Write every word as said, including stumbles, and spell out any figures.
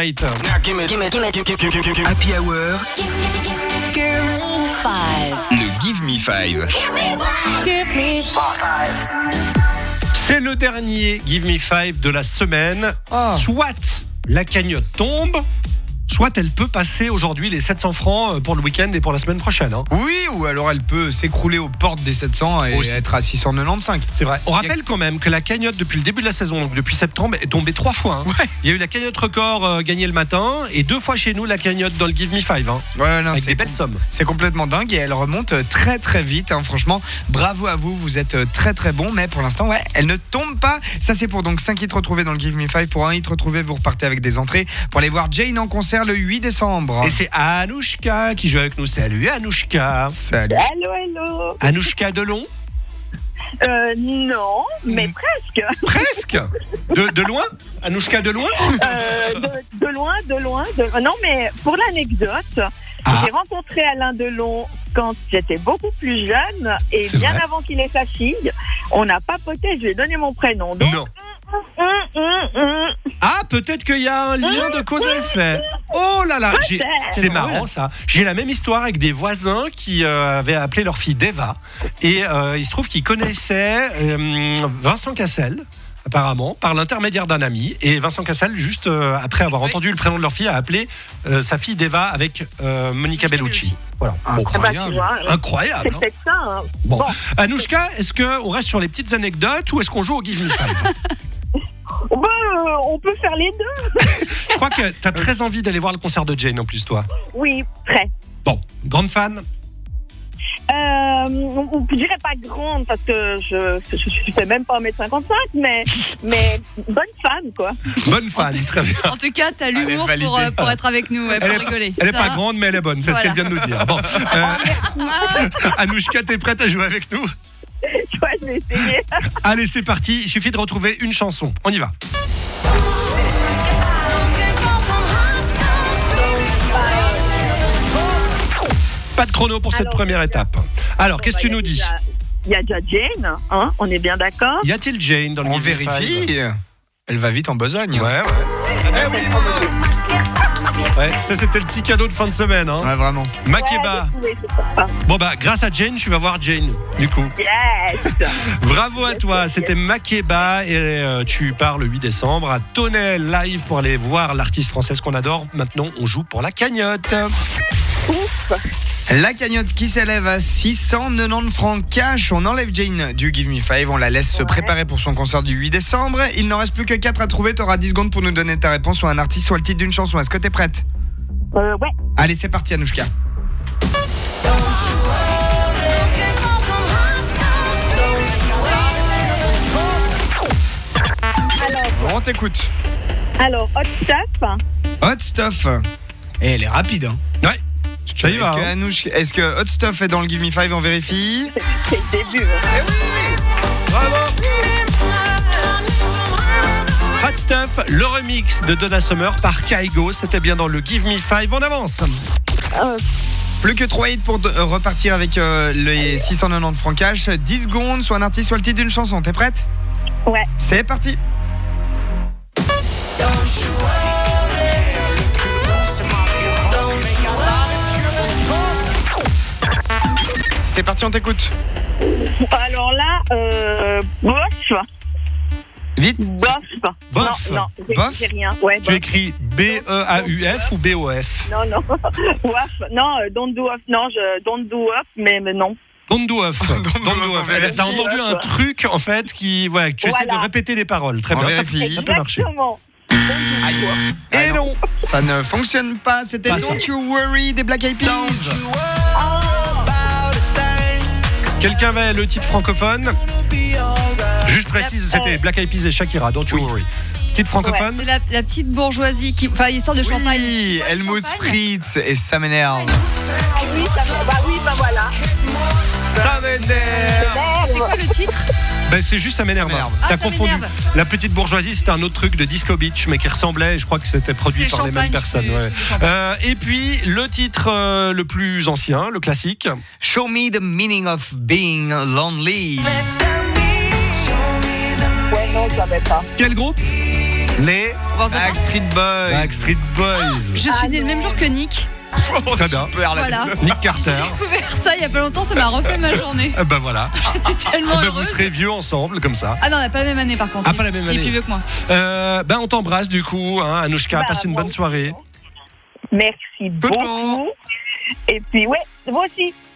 Tonight. Happy Hour. Le Give Me Five. C'est le dernier Give Me Five de la semaine. Oh. Soit la cagnotte tombe, soit elle peut passer aujourd'hui les sept cents francs pour le week-end et pour la semaine prochaine. Hein. Oui, ou alors elle peut s'écrouler aux portes des sept cents et Aussi. être à six cent quatre-vingt-quinze. C'est vrai. On rappelle quand même que la cagnotte depuis le début de la saison, donc depuis septembre, est tombée trois fois. Hein. Ouais. Il y a eu la cagnotte record euh, gagnée le matin et deux fois chez nous la cagnotte dans le Give Me Five. Hein, Ouais, non, avec c'est des belles com- sommes. C'est complètement dingue et elle remonte très très vite. Hein. Franchement, bravo à vous, vous êtes très très bon. Mais pour l'instant, ouais, elle ne tombe pas. Ça, c'est pour donc cinq hits retrouvés dans le Give Me Five. Pour un hit retrouvé, vous repartez avec des entrées pour aller voir Jane en concert le huit décembre. Et c'est Anouchka qui joue avec nous. Salut Anouchka. Salut. Hello, hello. Anouchka Delon. Euh, non, mais Mm. presque. Presque. De, de loin. Anouchka de loin. Euh, de, de loin, de loin. De... Non, mais pour l'anecdote, Ah. j'ai rencontré Alain Delon quand j'étais beaucoup plus jeune et C'est bien vrai. avant qu'il ait sa fille. On a papoté, je lui ai donné mon prénom. Donc, Non. hum, hum, hum. Ah, peut-être qu'il y a un lien de cause à effet. Oh là là, j'ai- c'est marrant ça. J'ai la même histoire avec des voisins qui euh, avaient appelé leur fille Deva. Et euh, il se trouve qu'ils connaissaient euh, Vincent Cassel, apparemment, par l'intermédiaire d'un ami. Et Vincent Cassel, juste euh, après avoir Oui. entendu le prénom de leur fille, a appelé euh, sa fille Deva avec euh, Monica Bellucci. Voilà. Bon. Ah bah, tu Incroyable. vois, Incroyable. c'est hein. peut-être ça. Hein. Bon. Bon. Anouchka, est-ce qu'on reste sur les petites anecdotes ou est-ce qu'on joue au Give Me Five? Bah, euh, on peut faire les deux. Je crois que tu as très envie d'aller voir le concert de Jane en plus, toi. Oui, très. Bon, grande fan. Euh, on ne dirait pas grande parce que je ne fais même pas un mètre cinquante-cinq, mais, mais bonne fan, quoi. Bonne fan, très bien. En tout cas, t'as Elle est l'humour validée. pour, euh, pour être avec nous, ouais, pour Elle est, rigoler. elle est Ça, pas grande, mais elle est bonne. C'est ce Voilà. qu'elle vient de nous dire. Bon, euh, Anouchka, t'es prête à jouer avec nous? Tu vois, je vais essayer. Allez, c'est parti. Il suffit de retrouver une chanson. On y va. Pas de chrono pour cette Alors, première étape. Alors, qu'est-ce que tu Bah, nous il y dis? a déjà- Il y a déjà Jane, hein, on est bien d'accord. Y a-t-il Jane dans le On Give Me vérifie. Five? Elle va vite en besogne. Ouais, ouais. Eh oui, ouais, ça c'était le petit cadeau de fin de semaine. Hein. Ouais, vraiment. Makeba. Ouais, j'ai trouvé, c'est pour ça. Bon bah, grâce à Jane, tu vas voir Jane, du coup. Yes. Bravo à Yes, toi, yes, c'était Makeba et euh, tu pars le huit décembre à Tonnelle live pour aller voir l'artiste française qu'on adore. Maintenant, on joue pour la cagnotte. Ouf. La cagnotte qui s'élève à six cent quatre-vingt-dix francs cash. On enlève Jane du Give Me Five. On la laisse se Ouais. préparer pour son concert du huit décembre. Il n'en reste plus que quatre à trouver. Tu auras dix secondes pour nous donner ta réponse, soit un artiste, soit le titre d'une chanson. Est-ce que tu es prête? Euh, ouais. Allez, c'est parti, Anouchka. Alors, On t'écoute. alors Hot Stuff. Hot Stuff. Et elle est rapide. Hein. Ouais, ça y Est-ce va. que, hein. Anouchka- est-ce que Hot Stuff est dans le Give Me Five? On vérifie. C'est le début. hein. Bravo. Hot Stuff, le remix de Donna Summer par Kaigo. C'était bien dans le Give Me Five. On avance. Euh, Plus que trois hits pour de- euh, repartir avec euh, les six cent quatre-vingt-dix francs cash. dix secondes, soit un artiste, soit le titre d'une chanson. T'es prête? ouais. C'est parti. C'est parti, on t'écoute. Alors là, euh, bof. Vite. Bof. Bof. Non, non, j'ai- Bof. j'ai rien. Ouais, Tu bof. écris B E A U F ou B O F? Non, non. Waf. Non, euh, don't do off. Non, je don't do off, mais, mais non. Don't do off. Don't do Don't do off. off. Elle- T'as entendu un truc en fait qui, voilà, que tu essaies Voilà. de répéter les paroles. Très On bien. Ça, vérifie. ça peut marcher. Exactement. Don't do Aïe. off. Et Ah non. non. Ça ne fonctionne pas. C'était Pas ça. Don't You Worry des Black Eyed Peas. Quelqu'un va le titre francophone? Juste précise, c'était Black Eyed Peas et Shakira. Don't you worry. Titre francophone? C'est la, la petite bourgeoisie qui. Enfin, histoire de champagne. Oui, Ouais, Helmut champagne. Fritz et ça m'énerve. Ah oui, ça va. Bah oui, bah voilà. Ça m'énerve. C'est quoi le titre? Ben, c'est juste ça m'énerve. Ça m'énerve. Ah, T'as ça confondu. m'énerve. La petite bourgeoisie, c'était un autre truc de Disco Beach, mais qui ressemblait. Je crois que c'était produit C'est par les mêmes champagne, personnes. c'est- ouais. c'est champagne. Euh, et puis le titre euh, le plus ancien, le classique. Show me the meaning of being lonely. Ouais, non, je savais pas. Quel groupe? Les Bon, ça va. Backstreet Boys. Backstreet Boys. Je suis Ah née le non. même jour que Nick. Oh, Très bien. super, la Voilà. Nick Carter. J'ai découvert ça il y a pas longtemps, ça m'a refait ma journée. Ah, bah voilà. J'étais tellement Ben, vous heureuse. serez vieux ensemble comme ça. Ah non, on n'a pas la même année par contre. Ah, Il- pas la même Il année. est plus vieux que moi. Euh, ben on t'embrasse du coup, hein, Anouchka. Bah, Passe une moi bonne soirée. Merci Tout bon. beaucoup. Et puis, ouais, moi aussi.